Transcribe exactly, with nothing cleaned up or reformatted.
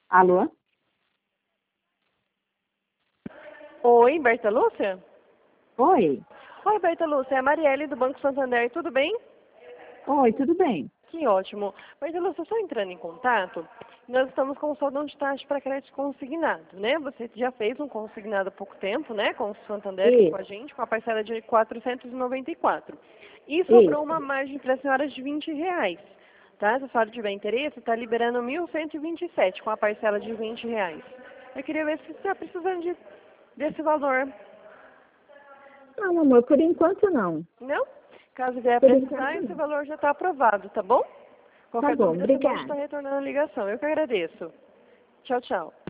Alô? Oi, Berta Lúcia? Oi. Oi, Berta Lúcia, é a Marielle do Banco Santander, tudo bem? Oi, tudo bem? Que ótimo. Berta Lúcia, só entrando em contato, nós estamos com o saldo de taxa para crédito consignado, né? Você já fez um consignado há pouco tempo, né, com o Santander aqui com a Isso, gente, com a parcela de quatrocentos e noventa e quatro. E sobrou uma isso. margem para a senhora de vinte reais, tá? Se a senhora tiver interesse, está liberando mil cento e vinte e sete com a parcela de vinte reais. Eu queria ver se você está precisando de, desse valor. Não, amor, por enquanto não. Não? Caso vier Por precisar, enquanto esse não. valor já está aprovado, tá bom? Tá Qualquer bom, dúvida, você pode estar obrigada. retornando a ligação. Eu que agradeço. Tchau, tchau.